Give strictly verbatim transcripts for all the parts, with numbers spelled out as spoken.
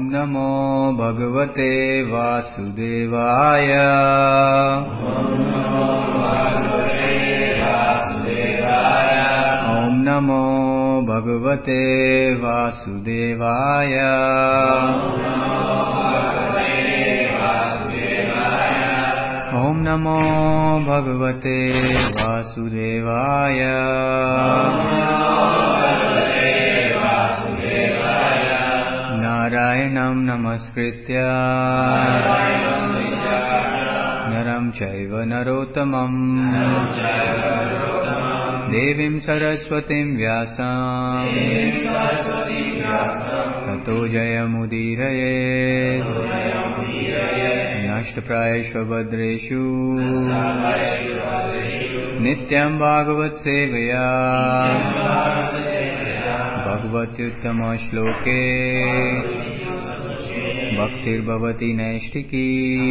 Om Namo Bhagavate Vasudevaya. Om Namo Bhagavate Vasudevaya. Om Namo Bhagavate Vasudevaya. Narayanam Namaskritya Naram Chaiva Narottamam Devim Saraswatim Vyasam Tato Jayamudiraye Nashtaprayeshva Bhadreshu Nityam Bhagavat Sevaya Bhagavatyuttama Shloke Bhaktir Bhavati Naishtiki.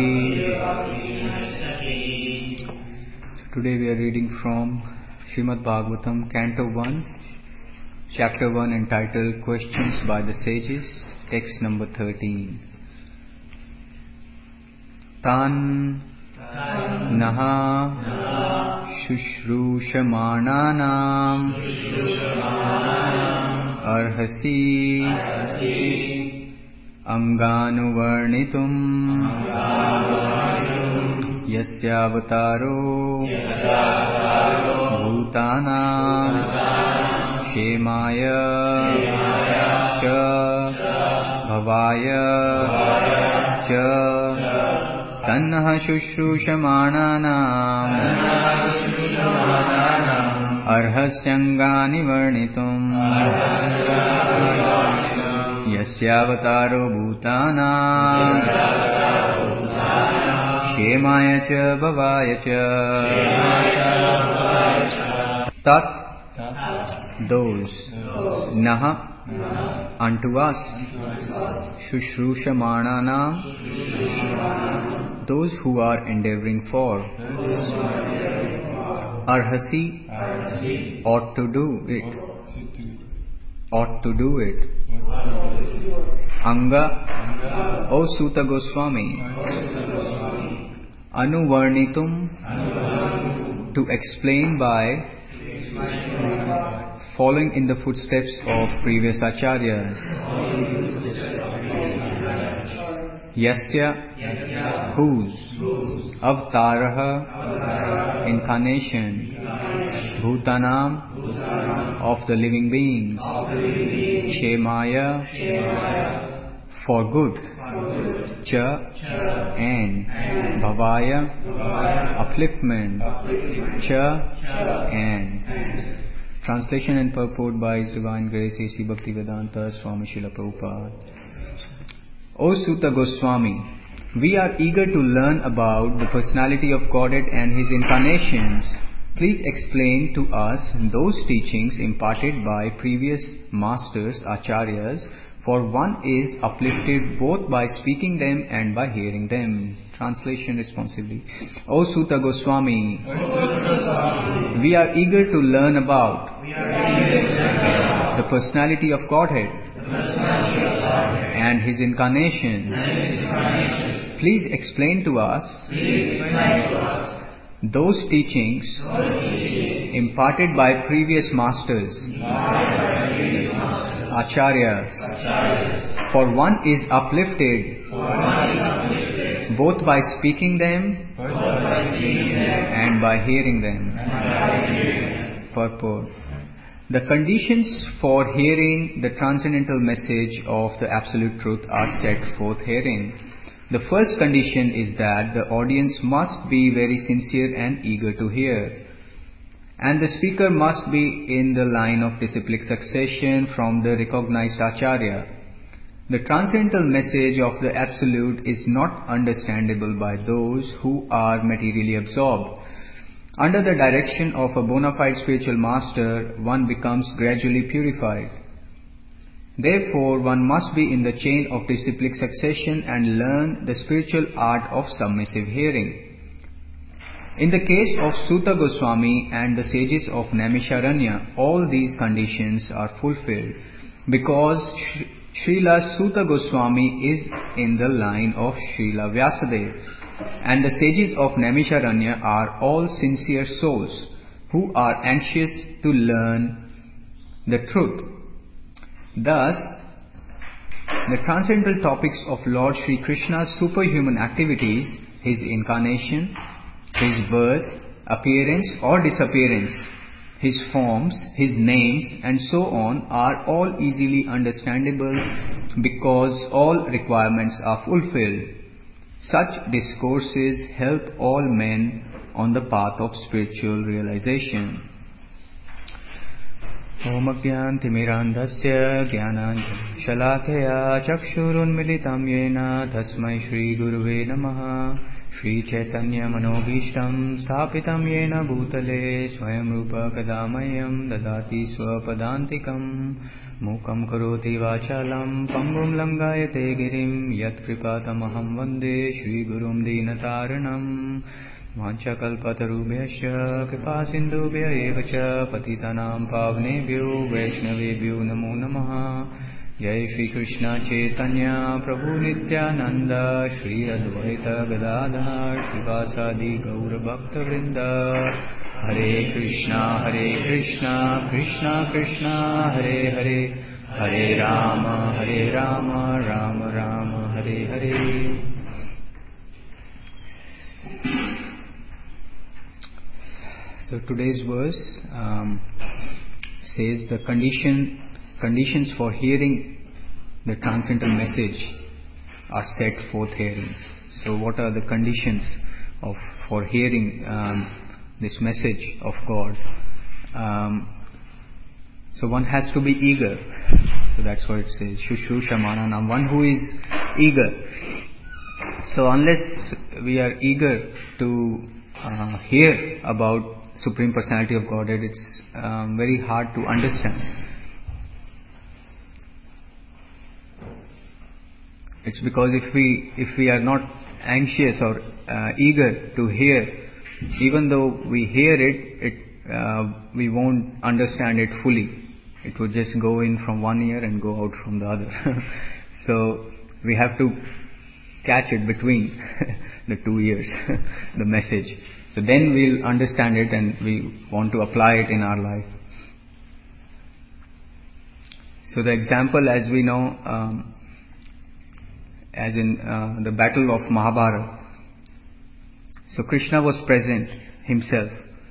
So today we are reading from Srimad Bhagavatam, Canto one, Chapter one, entitled Questions by the Sages, text number thirteen. Tan Naha Shushrushamananam Arhasi Anganuvarnitum Yasyavataro Bhutanam Shemaya Cha Bhavaya Cha Tannaha Shushrushamananam Arhasyangani Varnitum Yasyavataro Bhutanam Shemaya Cha Bhavaya Cha. Tat, those, Naha, unto us, Shushrushamananam, those who are endeavoring for, Arhasi, ought to do it, ought to do it. Anga, O Suta Goswami, Anuvarnitum, to explain by following in the footsteps of previous acharyas. Yasya, whose, Avtaraha, incarnation, Bhutanam, of the living beings, Shemaya, for good, Cha, and Bhavaya, upliftment, Cha, and. Translation and purport by His Divine Grace A C Bhaktivedanta Swami Srila Prabhupada. O Suta Goswami, we are eager to learn about the personality of Godhead and His incarnations. Please explain to us those teachings imparted by previous masters, acharyas, for one is uplifted both by speaking them and by hearing them. Translation responsibly. O Suta Goswami, we are eager to learn about the personality of Godhead and His incarnation. Please explain to us those teachings imparted by previous masters, acharyas, for one is uplifted both by speaking them and by hearing them. Purport. The conditions for hearing the transcendental message of the Absolute Truth are set forth herein. The first condition is that the audience must be very sincere and eager to hear, and the speaker must be in the line of disciplic succession from the recognized acharya. The transcendental message of the Absolute is not understandable by those who are materially absorbed. Under the direction of a bona fide spiritual master, one becomes gradually purified. Therefore, one must be in the chain of disciplic succession and learn the spiritual art of submissive hearing. In the case of Suta Goswami and the sages of Naimisharanya, all these conditions are fulfilled, because Srila Suta Goswami is in the line of Srila Vyasadeva, and the sages of Naimisharanya are all sincere souls who are anxious to learn the truth. Thus, the transcendental topics of Lord Sri Krishna's superhuman activities, His incarnation, His birth, appearance or disappearance, His forms, His names and so on are all easily understandable because all requirements are fulfilled. Such discourses help all men on the path of spiritual realization. Om Ajnanatimirandhasya Jnananjana Shalakaya Chakshurunmilitam Yena Tasmai Shri Guruve Namaha Shri Chaitanya Manobhishtam Sthapitam Yena Bhutale Swayam Rupa Kadamayam Dadati Swapadantikam Mukam Karoti Vachalam Pangum Langayate Girim Yat Kripatamaham Vande Shri Gurum Dinataranam Vanchakalpatarubhyasya Kripasindubhya evacha Patitanam Pavnebhyo Vaishnavebhyo Namo Namaha Jai Shri Krishna Chaitanya Prabhu Nityananda Shri Advaita Gadadhar Shivasadi Gaura Bhakta Vrinda Hare Krishna Hare Krishna Krishna Krishna Hare Hare Hare Rama Hare Rama Rama Rama Hare Hare. So today's verse um, says the condition conditions for hearing the transcendental message are set forth herein. So what are the conditions of for hearing um, this message of God? Um, so one has to be eager. So that's what it says. Shushusha mananam. One who is eager. So unless we are eager to uh, hear about Supreme Personality of Godhead, it's um, very hard to understand. It's because if we if we are not anxious or uh, eager to hear, even though we hear it, it uh, we won't understand it fully. It would just go in from one ear and go out from the other. So we have to catch it between the two ears, the message. So then we'll understand it and we want to apply it in our life. So the example, as we know, um, as in uh, the battle of Mahabharata. So Krishna was present himself.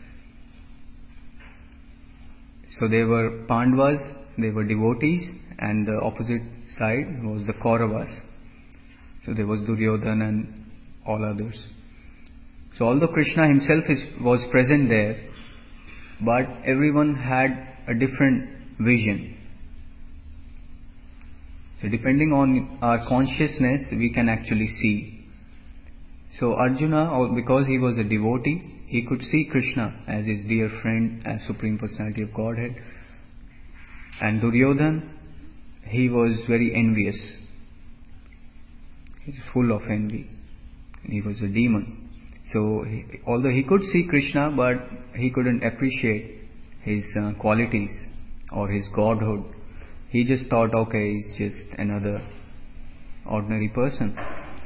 So they were Pandavas, they were devotees, and the opposite side was the Kauravas. So there was Duryodhana and all others. So although Krishna himself is, was present there, but everyone had a different vision. So depending on our consciousness, we can actually see. So Arjuna, because he was a devotee, he could see Krishna as his dear friend, as Supreme Personality of Godhead. And Duryodhana, he was very envious. He's full of envy. He was a demon. So, he, although he could see Krishna, but he couldn't appreciate his uh, qualities or his godhood. He just thought, okay, he's just another ordinary person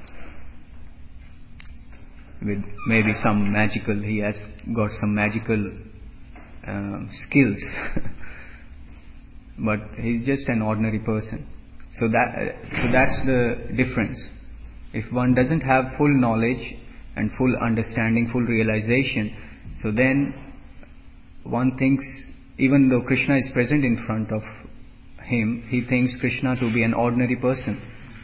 with maybe some magical, he has got some magical uh, skills. But he's just an ordinary person. So that uh, so that's the difference. If one doesn't have full knowledge and full understanding, full realization, so then one thinks, even though Krishna is present in front of him, he thinks Krishna to be an ordinary person.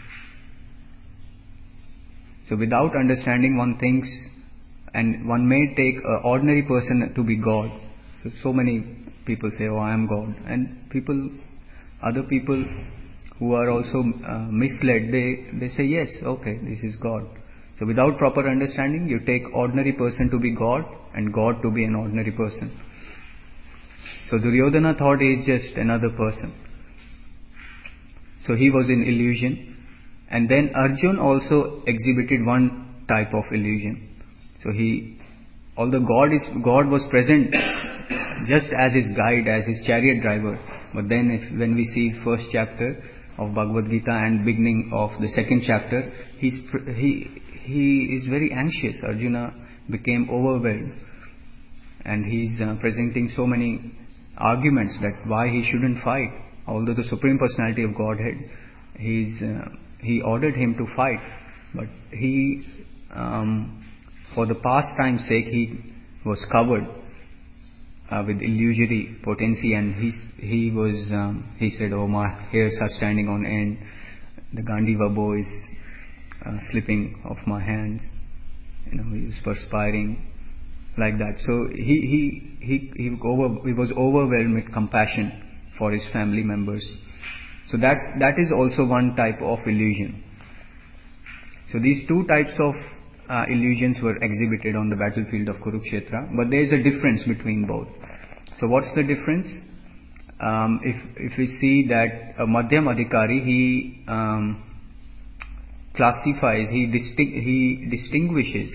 So without understanding, one thinks, and one may take an ordinary person to be God. So, so many people say, oh, I am God. And people, other people who are also uh, misled, they, they say, yes, okay, this is God. So without proper understanding, you take ordinary person to be God and God to be an ordinary person. So Duryodhana thought he is just another person. So he was in illusion. And then Arjun also exhibited one type of illusion. So he, although God is God was present just as his guide, as his chariot driver, but then if when we see first chapter, of Bhagavad Gita and beginning of the second chapter, he's, he, he is very anxious. Arjuna became overwhelmed, and he's uh, presenting so many arguments that why he shouldn't fight. Although the Supreme Personality of Godhead, he's, uh, he ordered him to fight, but he, um, for the pastime's sake, he was covered uh, with illusory potency, and he's, he was, um, he said, "Oh, my hairs are standing on end. The Gandiva bow is uh, slipping off my hands." You know, he was perspiring like that. So he he he he, over, he was overwhelmed with compassion for his family members. So that that is also one type of illusion. So these two types of uh, illusions were exhibited on the battlefield of Kurukshetra, but there is a difference between both. So what's the difference? Um, if if we see that a Madhyam Adhikari, he um, classifies, he distinct, he distinguishes,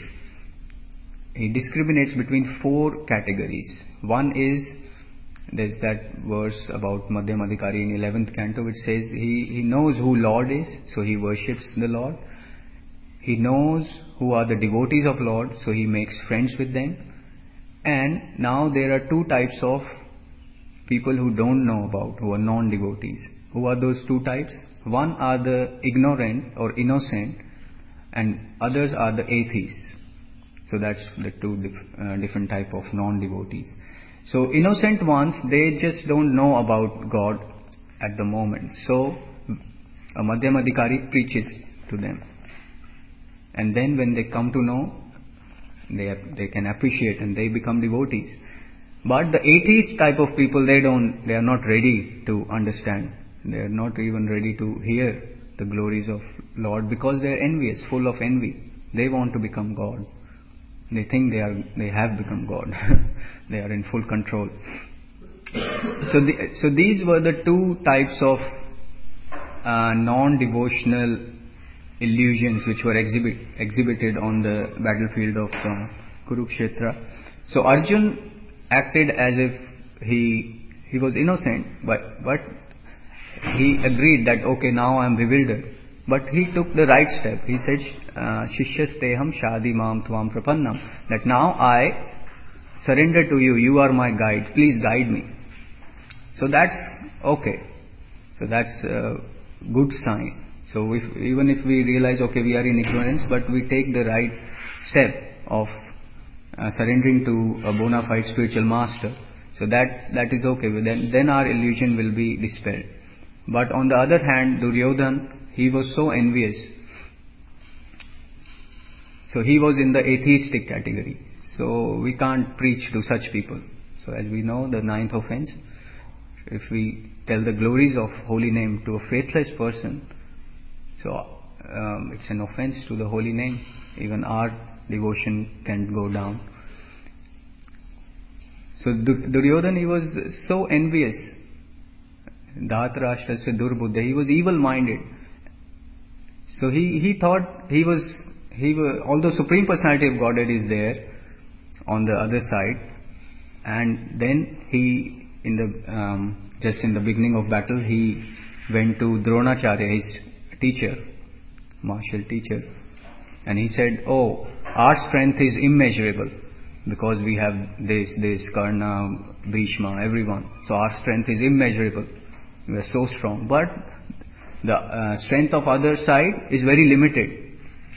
he discriminates between four categories. One is, there's that verse about Madhyam Adhikari in eleventh canto which says he, he knows who Lord is, so he worships the Lord. He knows who are the devotees of Lord, so he makes friends with them. And now there are two types of people who don't know about, who are non-devotees. Who are those two types? One are the ignorant or innocent, and others are the atheists. So that's the two dif- uh, different type of non-devotees. So innocent ones, they just don't know about God at the moment. So a Madhyam Adhikari preaches to them. And then when they come to know, they they can appreciate and they become devotees. But the atheist type of people, they don't, they are not ready to understand. They are not even ready to hear the glories of Lord because they are envious, full of envy. They want to become God. They think they are, they have become God. They are in full control. So, the, so these were the two types of uh, non-devotional illusions which were exhibit, exhibited on the battlefield of uh, Kurukshetra. So Arjun acted as if he he was innocent, but but he agreed that okay, now I am bewildered. But he took the right step. He said, "Shishyasteham shadi mam tvam prapannam." That now I surrender to you. You are my guide. Please guide me. So that's okay. So that's a good sign. So if, even if we realize, okay, we are in ignorance, but we take the right step of uh, surrendering to a bona fide spiritual master, so that that is okay. Then, then our illusion will be dispelled. But on the other hand, Duryodhan, he was so envious. So he was in the atheistic category. So we can't preach to such people. So as we know, the ninth offense, if we tell the glories of holy name to a faithless person, so um, it's an offense to the holy name. Even our devotion can go down. So Duryodhan, he was so envious. Dhatarashtrasya durbuddha. He was evil-minded. So he, he thought he was, he was, although Supreme Personality of Godhead is there on the other side, and then he, in the um, just in the beginning of battle, he went to Dronacharya, his teacher, martial teacher, and he said, "Oh, our strength is immeasurable because we have this, this, Karna, Bhishma, everyone. So our strength is immeasurable. We are so strong. But the uh, strength of other side is very limited."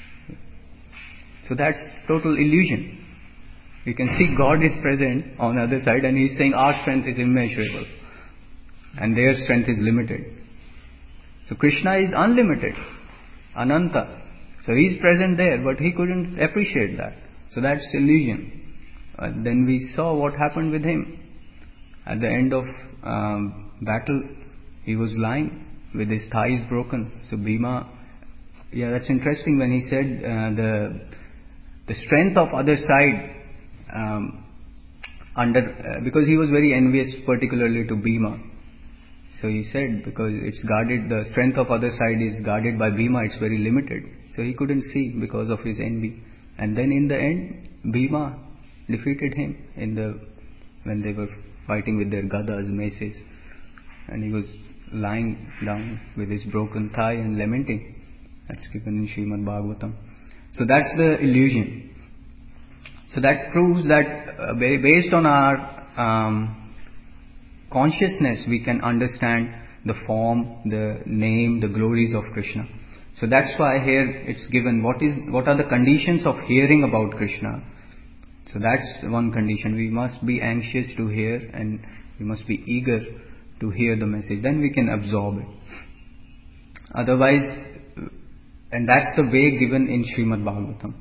So that's total illusion. You can see God is present on the other side and he's saying our strength is immeasurable and their strength is limited. So Krishna is unlimited, Ananta. So he is present there, but he couldn't appreciate that. So that's illusion. Uh, then we saw what happened with him. At the end of um, battle, he was lying with his thighs broken. So Bhima, yeah, that's interesting when he said uh, the the strength of other side um, under uh, because he was very envious, particularly to Bhima. So he said, because it's guarded, the strength of other side is guarded by Bhima, it's very limited. So he couldn't see because of his envy. And then in the end, Bhima defeated him in the when they were fighting with their gadas, maces. And he was lying down with his broken thigh and lamenting. That's given in Srimad Bhagavatam. So that's the illusion. So that proves that uh, based on our um, consciousness, we can understand the form, the name, the glories of Krishna. So that's why here it's given what is what are the conditions of hearing about Krishna. So that's one condition. We must be anxious to hear, and we must be eager to hear the message. Then we can absorb it. Otherwise, and that's the way given in Srimad Bhagavatam.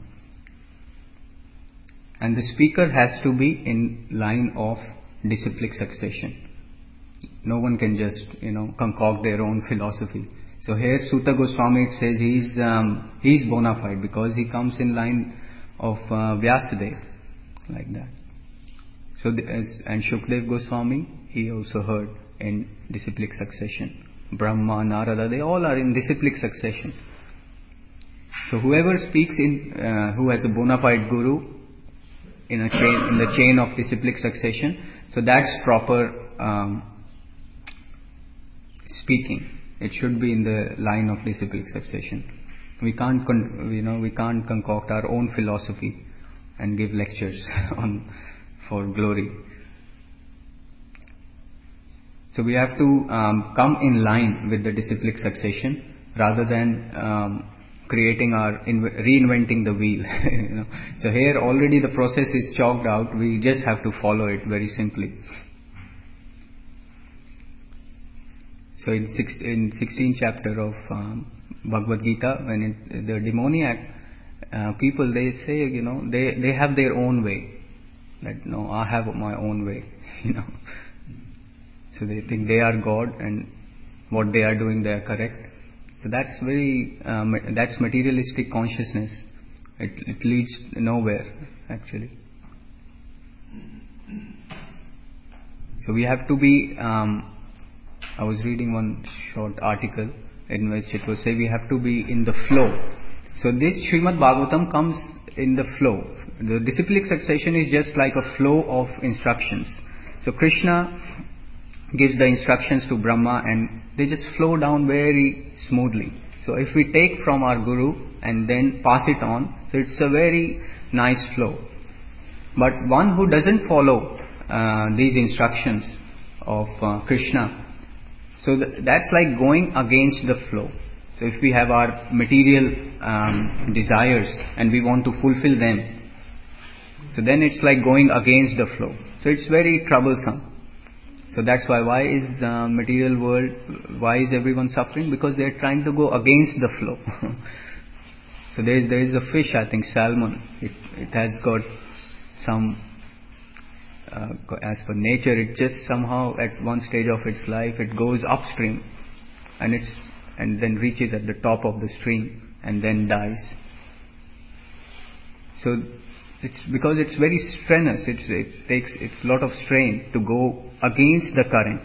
And the speaker has to be in line of disciplic succession. No one can just, you know, concoct their own philosophy. So here Suta Goswami says he's um, he's bona fide because he comes in line of uh, Vyasadeva, like that. So the, as, and Shukdev Goswami, he also heard in disciplic succession. Brahma, Narada, they all are in disciplic succession. So whoever speaks in, uh, who has a bona fide guru in a chain, in the chain of disciplic succession, so that's proper um, speaking. It should be in the line of disciplic succession. We can't, con- you know, we can't concoct our own philosophy and give lectures on for glory. So we have to um, come in line with the disciplic succession rather than um, creating our inv- reinventing the wheel. You know? So here already the process is chalked out. We just have to follow it very simply. So in, six, in sixteenth chapter of um, Bhagavad Gita, when it, the demoniac uh, people, they say, you know, they, they have their own way. That, no, I have my own way, you know. So they think they are God and what they are doing, they are correct. So that's very, um, that's materialistic consciousness. It, it leads nowhere, actually. So we have to be, um, I was reading one short article in which it was say we have to be in the flow. So this Srimad Bhagavatam comes in the flow. The disciplic succession is just like a flow of instructions. So Krishna gives the instructions to Brahma and they just flow down very smoothly. So if we take from our Guru and then pass it on, so it's a very nice flow. But one who doesn't follow uh, these instructions of uh, Krishna, so th- that's like going against the flow. So if we have our material um, desires and we want to fulfill them, so then it's like going against the flow. So it's very troublesome. So that's why, why is uh, material world, why is everyone suffering? Because they're trying to go against the flow. So there is there is a fish, I think salmon. It it has got some, uh, as per nature, it just somehow at one stage of its life it goes upstream, and it's and then reaches at the top of the stream and then dies. So it's because it's very strenuous. It's, it takes it's a lot of strain to go against the current.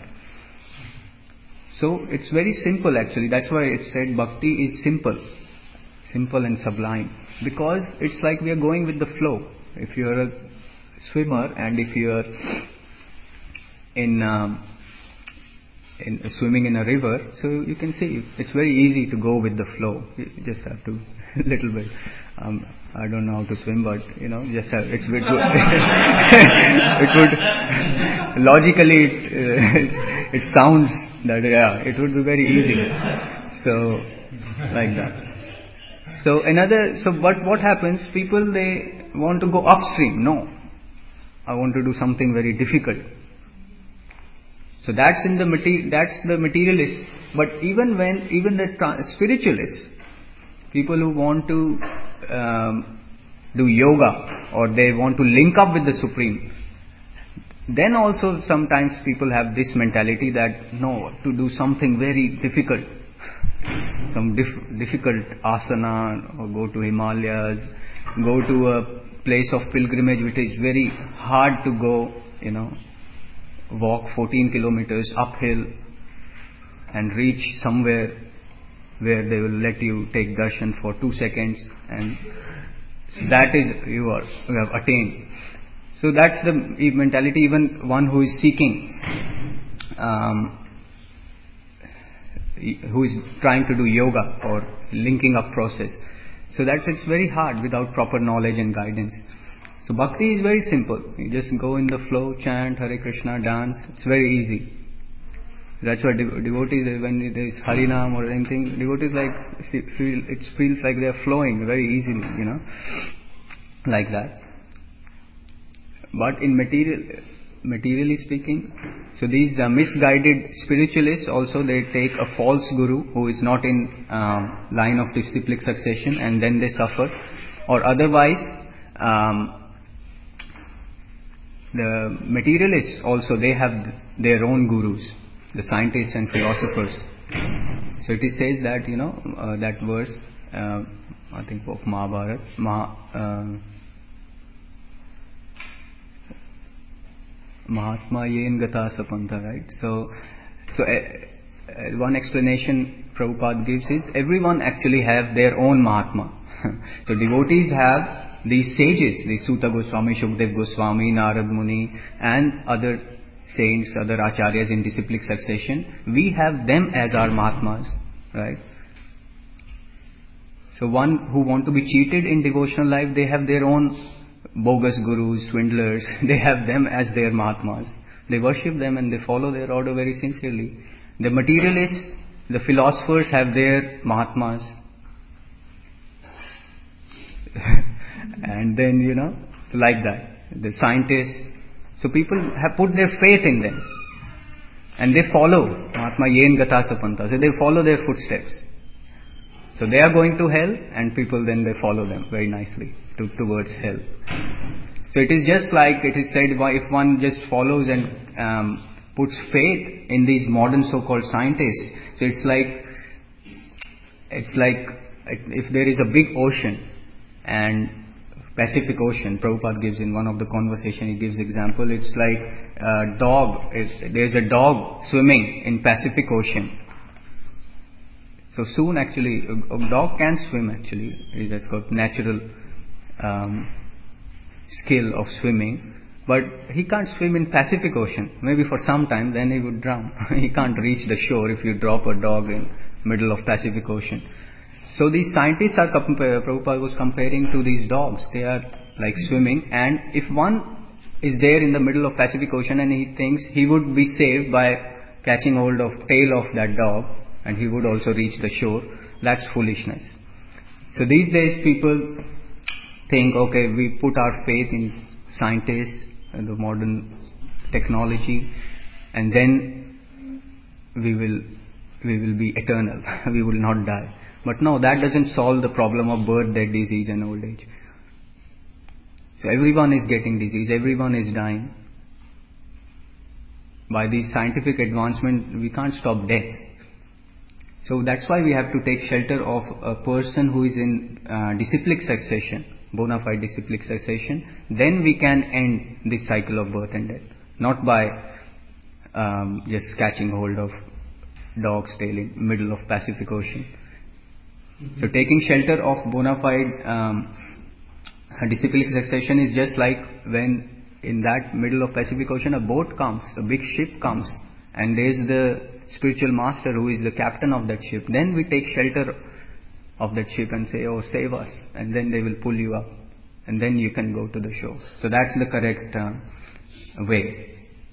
So it's very simple actually. That's why it said bhakti is simple, simple and sublime. Because it's like we are going with the flow. If you are a swimmer and if you are in, um, in uh, swimming in a river, so you can see it's very easy to go with the flow. You just have to little bit. Um, I don't know how to swim, but you know, just have, it's it would, it would logically it, uh, it sounds that yeah, it would be very easy. So like that. So another, so but what happens? People they want to go upstream. No, I want to do something very difficult. So that's in the mater- that's the materialist. But even when even the tra- spiritualists, people who want to um, do yoga or they want to link up with the Supreme, then also sometimes people have this mentality that no, to do something very difficult, some dif- difficult asana, or go to Himalayas, go to a place of pilgrimage which is very hard to go, you know, walk fourteen kilometers uphill and reach somewhere where they will let you take darshan for two seconds, and so that is you are you have attained. So that's the mentality. Even one who is seeking um, who is trying to do yoga or linking up process. So that's, it's very hard without proper knowledge and guidance. So bhakti is very simple. You just go in the flow, chant Hare Krishna, dance. It's very easy. That's why devotees, when there is Harinam or anything, devotees like, feel, it feels like they are flowing very easily, you know, like that. But in material, materially speaking, so these uh, misguided spiritualists also, they take a false guru who is not in um, line of disciplic succession, and then they suffer. Or otherwise, um, the materialists also, they have their own gurus, the scientists and philosophers. So it is says that, you know, uh, that verse, uh, I think of Mahabharata, Maha, uh, Mahatma yen gata sapanta, right? So, so uh, uh, one explanation Prabhupada gives is, everyone actually have their own Mahatma. So devotees have these sages, the Suta Goswami, Shukdev Goswami, Narad Muni, and other saints, other acharyas in disciplic succession. We have them as our Mahatmas, right? So one who want to be cheated in devotional life, they have their own bogus gurus, swindlers. They have them as their Mahatmas. They worship them and they follow their order very sincerely. The materialists, the philosophers have their Mahatmas. And then, you know, like that. The scientists. So people have put their faith in them. And they follow. Mahatma yen gata sapanta. So they follow their footsteps. So they are going to hell, and people then they follow them very nicely to, towards hell. So it is just like it is said, if one just follows and um, puts faith in these modern so-called scientists, so it's like, it's like if there is a big ocean, and Pacific Ocean, Prabhupada gives in one of the conversation, he gives example, it's like a dog, there's a dog swimming in Pacific Ocean. So soon actually, a dog can swim actually, it has got natural um, skill of swimming, but he can't swim in Pacific Ocean. Maybe for some time, then he would drown. He can't reach the shore if you drop a dog in middle of Pacific Ocean. So these scientists are, Prabhupada was comparing to these dogs. They are like swimming, and if one is there in the middle of Pacific Ocean and he thinks he would be saved by catching hold of tail of that dog, and he would also reach the shore, that's foolishness. So these days people think, okay, we put our faith in scientists and the modern technology, and then we will we will be eternal. We will not die. But no, that doesn't solve the problem of birth, death, disease and old age. So everyone is getting disease, everyone is dying. By this scientific advancement, we can't stop death. So that's why we have to take shelter of a person who is in uh, disciplic succession, bona fide disciplic succession. Then we can end this cycle of birth and death. Not by um, just catching hold of dog's tail in middle of Pacific Ocean. Mm-hmm. So taking shelter of bona fide um, disciplic succession is just like when in that middle of Pacific Ocean a boat comes, a big ship comes, and there is the spiritual master who is the captain of that ship. Then we take shelter of that ship and say, oh, save us, and then they will pull you up, and then you can go to the shore. So that's the correct uh, way.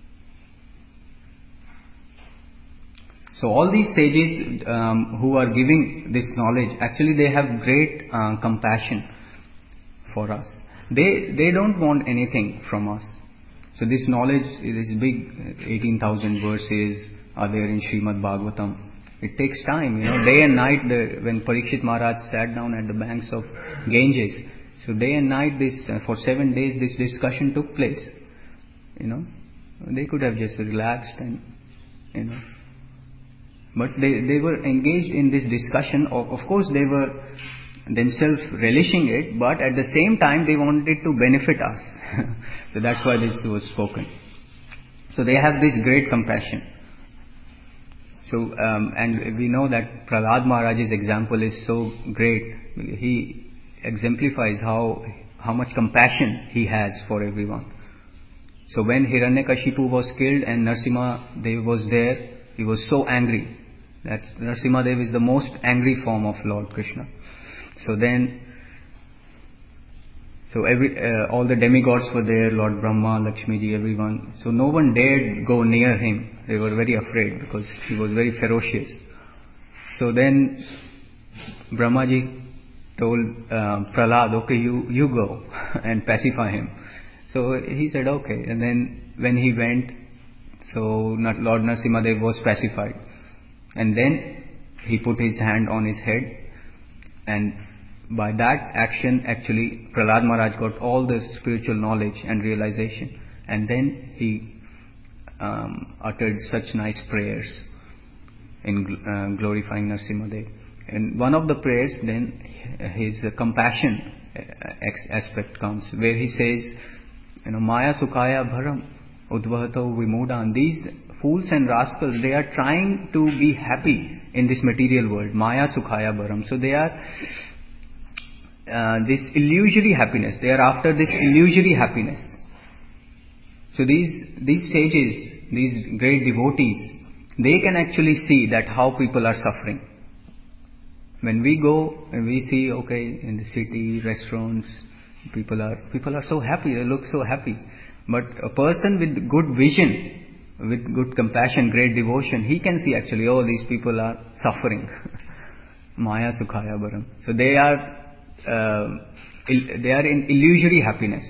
So all these sages um, who are giving this knowledge, actually they have great uh, compassion for us. They they don't want anything from us. So this knowledge is big, eighteen thousand verses are there in Srimad Bhagavatam. It takes time, you know, day and night. The, when Parikshit Maharaj sat down at the banks of Ganges, so day and night this uh, for seven days this discussion took place. You know, they could have just relaxed and, you know, but they they were engaged in this discussion. Of, of course, they were themselves relishing it, but at the same time they wanted to benefit us. So that's why this was spoken. So they have this great compassion. So um, and we know that Prahlad Maharaj's example is so great. He exemplifies how how much compassion he has for everyone. So when Hiranyakashipu was killed and Narasimha Dev was there, he was so angry. That's Narasimhadev is the most angry form of Lord Krishna. So then, so every uh, all the demigods were there, Lord Brahma, Lakshmiji, everyone. So no one dared go near him. They were very afraid because he was very ferocious. So then Brahmaji told uh, Prahlad, okay, you, you go and pacify him. So he said, okay. And then when he went, so Lord Narasimhadev was pacified. And then he put his hand on his head, and by that action actually Prahlad Maharaj got all the spiritual knowledge and realization. And then he um, uttered such nice prayers in uh, glorifying Narasimhadev. And one of the prayers, then his uh, compassion aspect comes, where he says, you know, Maya Sukhaya Bharam Udvahato Vimudan. These fools and rascals, they are trying to be happy in this material world. Maya Sukhaya Bharam. So they are uh, this illusory happiness. They are after this illusory happiness. So these these sages, these great devotees, they can actually see that how people are suffering. When we go and we see, okay, in the city, restaurants, people are people are so happy, they look so happy. But a person with good vision, with good compassion, great devotion, he can see actually, oh, these people are suffering. Maya Sukhaya Bharam. So they are uh, il- they are in illusory happiness.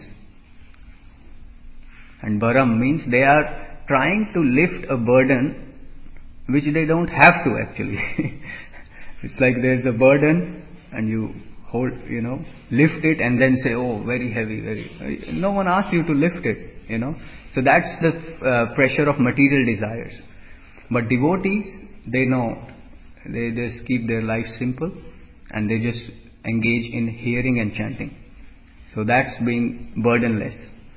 And Bharam means they are trying to lift a burden which they don't have to actually. It's like there's a burden and you hold, you know, lift it and then say, oh, very heavy, very. No one asks you to lift it, you know. So that's the uh, pressure of material desires. But devotees, they know, they just keep their life simple and they just engage in hearing and chanting. So that's being burdenless.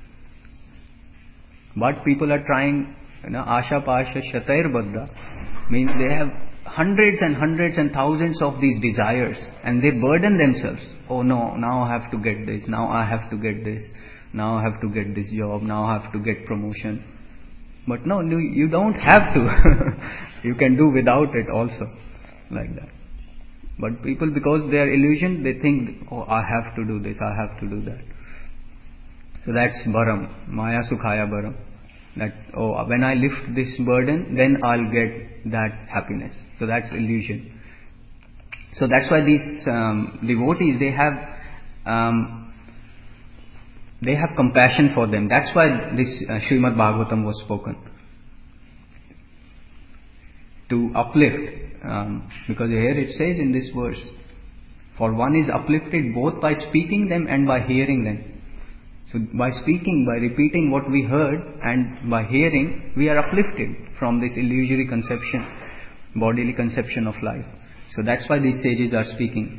But people are trying, you know, Asha Pasha Shatair Baddha, means they have hundreds and hundreds and thousands of these desires and they burden themselves. Oh no, now I have to get this, now I have to get this, now I have to get this job, now I have to get promotion. But no, you don't have to. You can do without it also, like that. But people, because they are illusioned, they think, oh, I have to do this, I have to do that. So that's Bharam, Maya Sukhaya Bharam. That, oh, when I lift this burden, then I'll get that happiness. So that's illusion. So that's why these um, devotees, they have um, they have compassion for them. That's why this uh, Srimad Bhagavatam was spoken. To uplift. Um, because here it says in this verse, for one is uplifted both by speaking them and by hearing them. So by speaking, by repeating what we heard and by hearing, we are uplifted from this illusory conception, bodily conception of life. So that's why these sages are speaking.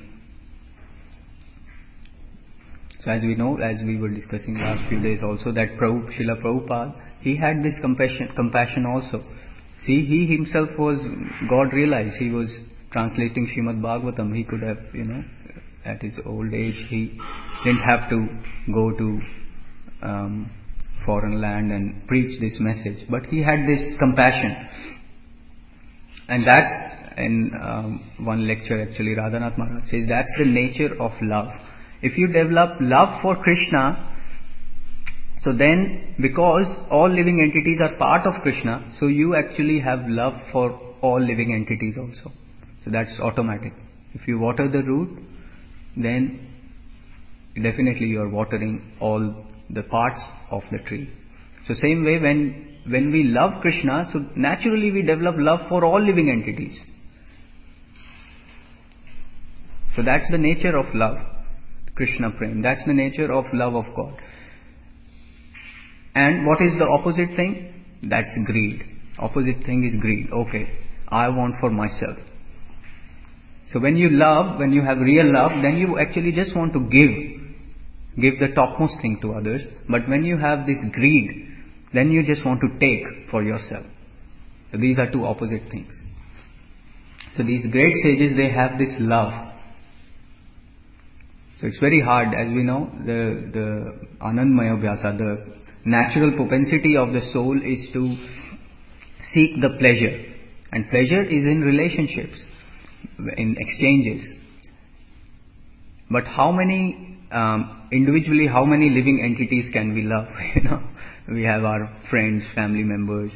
So as we know, as we were discussing last few days also, that Prabhupada, Srila Prabhupada, he had this compassion, compassion also. See, he himself was, God realized, he was translating Srimad Bhagavatam. He could have, you know, at his old age, he didn't have to go to um, foreign land and preach this message. But he had this compassion. And that's in um, one lecture actually, Radhanath Maharaj says, that's the nature of love. If you develop love for Krishna, so then, because all living entities are part of Krishna, so you actually have love for all living entities also. So that's automatic. If you water the root, then definitely you are watering all the parts of the tree. So same way, when when we love Krishna, so naturally we develop love for all living entities. So that's the nature of love, Krishna Prem. That's the nature of love of God. And what is the opposite thing? That's greed. Opposite thing is greed. Okay, I want for myself. So when you love, when you have real love, then you actually just want to give. Give the topmost thing to others. But when you have this greed, then you just want to take for yourself. So these are two opposite things. So these great sages, they have this love. So it's very hard, as we know, the, the Anandmaya Vyasa, the natural propensity of the soul is to seek the pleasure. And pleasure is in relationships, in exchanges. But how many, um, individually, how many living entities can we love? You know, we have our friends, family members.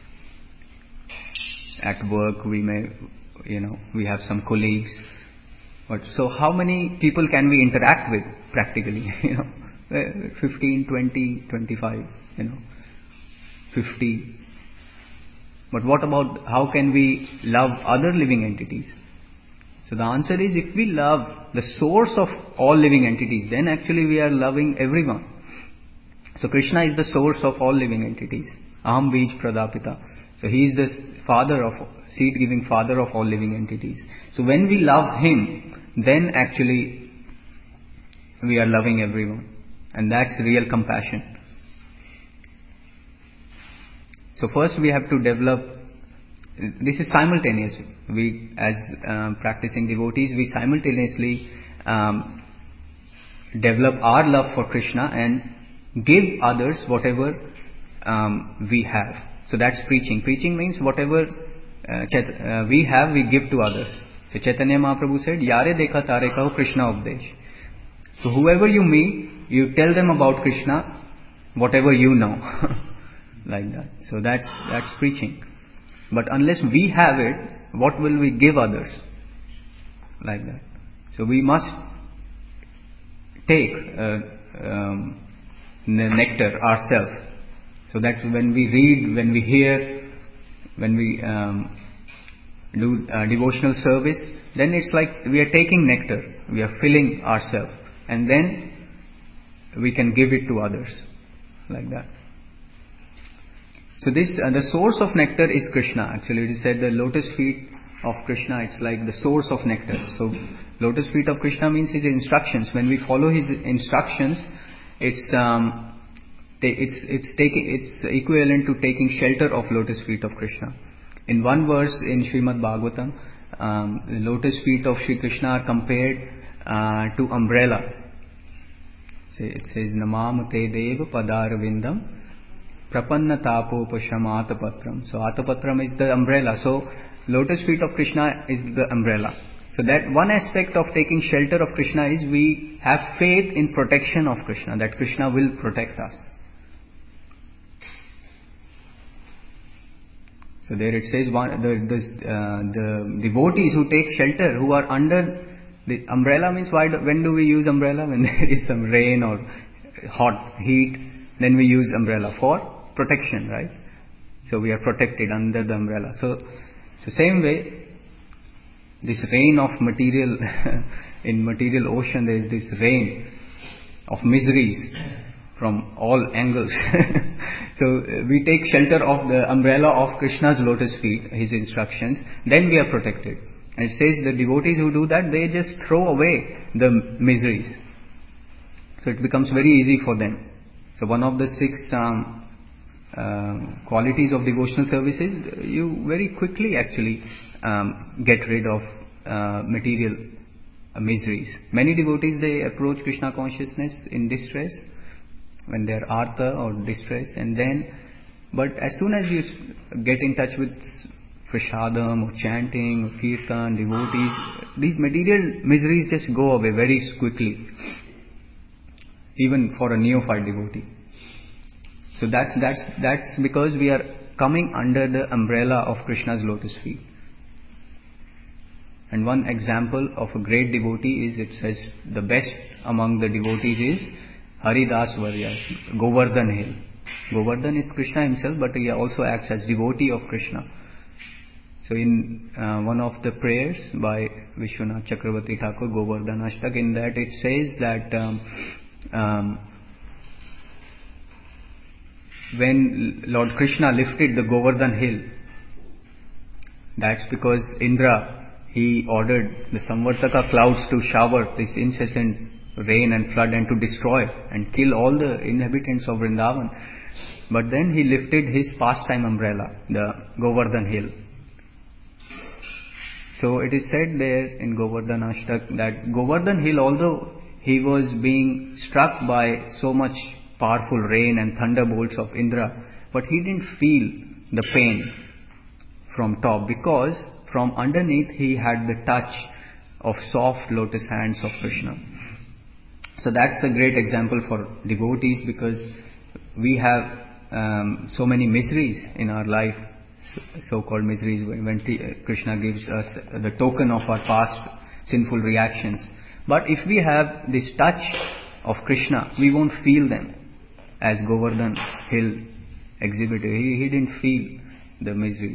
At work, we may, you know, we have some colleagues. But so how many people can we interact with practically? You know, fifteen, twenty, twenty-five, you know, fifty. But what about how can we love other living entities? So the answer is, if we love the source of all living entities, then actually we are loving everyone. So Krishna is the source of all living entities. Aham Bij Pradapita. So he is the father of, seed-giving father of all living entities. So when we love him, then actually we are loving everyone. And that's real compassion. So first we have to develop, this is simultaneous. We, as um, practicing devotees, we simultaneously um, develop our love for Krishna and give others whatever um, we have. So that's preaching. Preaching means whatever uh, chet- uh, we have, we give to others. So Chaitanya Mahaprabhu said, Yare dekha tare kaho Krishna updesh. So whoever you meet, you tell them about Krishna, whatever you know. Like that. So that's, that's preaching. But unless we have it, what will we give others? Like that. So we must take uh, um, nectar ourselves. So that when we read, when we hear, when we um, do uh, devotional service, then it's like we are taking nectar. We are filling ourselves. And then we can give it to others. Like that. So this, uh, the source of nectar is Krishna. Actually, it is said the lotus feet of Krishna, it's like the source of nectar. So, lotus feet of Krishna means his instructions. When we follow his instructions, it's um, it's it's taking it's equivalent to taking shelter of lotus feet of Krishna. In one verse in Srimad Bhagavatam, um, the lotus feet of Sri Krishna are compared uh, to umbrella. So it says, Namam te deva padarvindam Prapanna tapopashamat patram. So atapatram is the umbrella. So lotus feet of Krishna is the umbrella. So that one aspect of taking shelter of Krishna is we have faith in protection of Krishna, that Krishna will protect us. So there it says one, the the, uh, the devotees who take shelter, who are under the umbrella, means why do, when do we use umbrella? When there is some rain or hot heat, then we use umbrella for protection, right? So we are protected under the umbrella. So, so same way, this rain of material, in material ocean there is this rain of miseries from all angles. So uh, we take shelter of the umbrella of Krishna's lotus feet, his instructions, then we are protected. And it says the devotees who do that, they just throw away the miseries. So it becomes very easy for them. So one of the six um, uh, qualities of devotional services, you very quickly actually um, get rid of uh, material uh, miseries. Many devotees, they approach Krishna consciousness in distress, when they are artha or distress, and then, but as soon as you get in touch with prasadam or chanting or kirtan, devotees, these material miseries just go away very quickly, even for a neophyte devotee. So that's that's that's because we are coming under the umbrella of Krishna's lotus feet. And one example of a great devotee is, it says the best among the devotees is Haridas Varya, Govardhan Hill. Govardhan is Krishna himself, but he also acts as devotee of Krishna. So in uh, one of the prayers by Vishwanath Chakravarti Thakur, Govardhan Ashtak, in that it says that um, um, when Lord Krishna lifted the Govardhan hill, that's because Indra, he ordered the Samvartaka clouds to shower this incessant rain and flood and to destroy and kill all the inhabitants of Vrindavan. But then he lifted his pastime umbrella, the Govardhan hill. So it is said there in Govardhan Ashtak that Govardhan hill, although he was being struck by so much powerful rain and thunderbolts of Indra, but he didn't feel the pain from top, because from underneath he had the touch of soft lotus hands of Krishna. So that's a great example for devotees, because we have um, so many miseries in our life, so-called miseries, when Krishna gives us the token of our past sinful reactions. But if we have this touch of Krishna, we won't feel them, as Govardhan Hill exhibited. He, he didn't feel the miseries.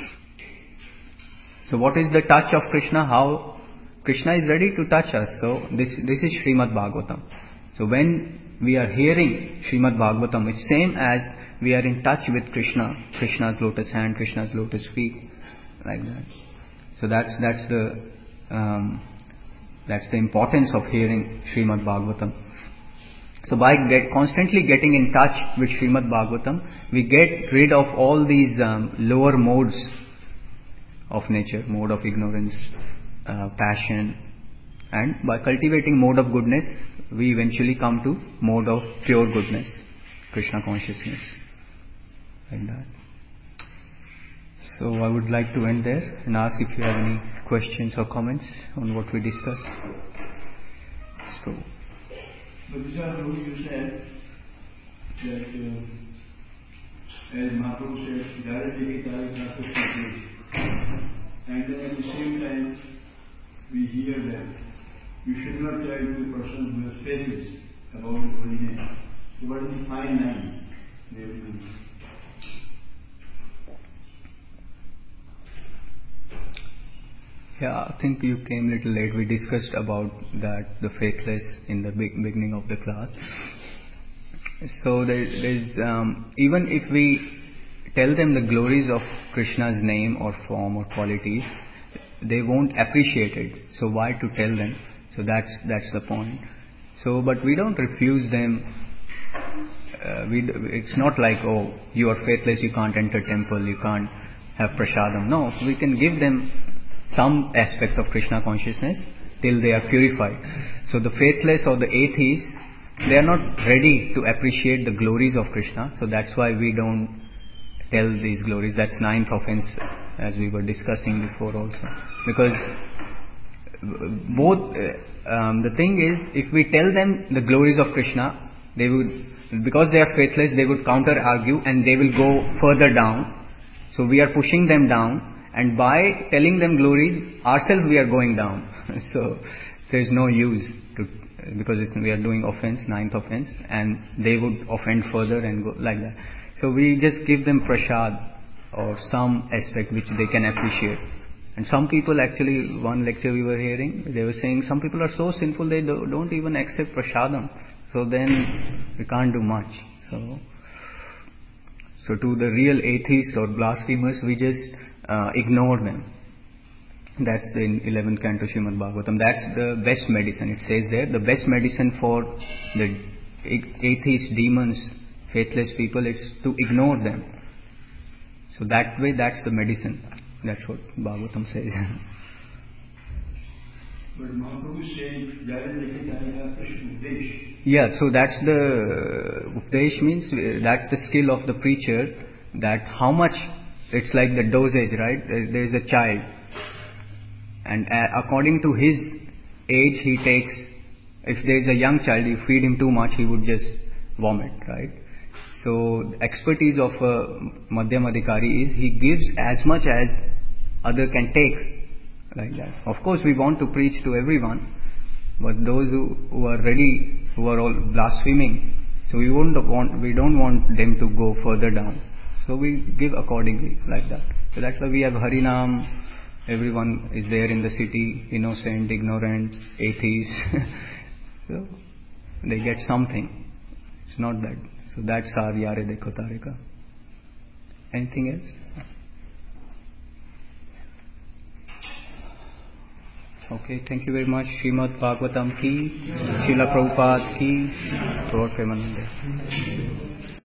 So what is the touch of Krishna? How Krishna is ready to touch us. So this this is Srimad Bhagavatam. So when we are hearing Srimad Bhagavatam, it's same as we are in touch with Krishna, Krishna's lotus hand, Krishna's lotus feet, like that. So that's that's the um, that's the importance of hearing Srimad Bhagavatam. So by get, constantly getting in touch with Srimad Bhagavatam, we get rid of all these um, lower modes of nature, mode of ignorance, uh, passion, and by cultivating mode of goodness, we eventually come to mode of pure goodness, Krishna consciousness, like that. So I would like to end there and ask if you have any questions or comments on what we discussed. So, But Prabhu, you said that uh, as Mahaprabhu said, directly and then at the same time we hear that you should not tell to the person who has faces about the holy name. So what is the fine line they have used? Yeah, I think you came a little late. We discussed about that, the faithless, in the big beginning of the class. So there is, um, even if we tell them the glories of Krishna's name or form or qualities, they won't appreciate it. So why to tell them? So that's that's the point. So, but we don't refuse them. Uh, we, it's not like, oh, you are faithless, you can't enter temple, you can't have prasadam. No, we can give them some aspect of Krishna consciousness till they are purified. So the faithless or the atheists, they are not ready to appreciate the glories of Krishna. So that's why we don't tell these glories. That's ninth offense, as we were discussing before also. Because both, uh, um, the thing is, if we tell them the glories of Krishna, they would, because they are faithless, they would counter argue and they will go further down. So we are pushing them down. And by telling them glories, ourselves we are going down. So there is no use to, because it's, we are doing offense, ninth offense, and they would offend further and go like that. So we just give them prasad or some aspect which they can appreciate. And some people actually, one lecture we were hearing, they were saying some people are so sinful they do, don't even accept prasadam. So then we can't do much. So, so to the real atheists or blasphemers, we just Uh, ignore them. That's in eleventh canto Srimad Bhagavatam. That's the best medicine. It says there, the best medicine for the atheist demons, faithless people, is to ignore them. So that way, that's the medicine. That's what Bhagavatam says. But Mahaprabhu is saying, yeah, so that's the Updesh means, that's the skill of the preacher, that how much. It's like the dosage, right? There is a child, and uh, according to his age, he takes. If there is a young child, you feed him too much, he would just vomit, right? So, the expertise of a Madhyam Adhikari is he gives as much as other can take, like that. Of course, we want to preach to everyone, but those who, who are ready, who are all blaspheming, so we won't want, we don't want them to go further down. So we give accordingly, like that. So that's why we have Harinam. Everyone is there in the city, innocent, ignorant, atheists. So they get something. It's not that. So that's our Yare Dekho Tarika. Anything else? Okay, thank you very much. Srimad Bhagavatam ki, Srila Prabhupada ki, Lord Premanande.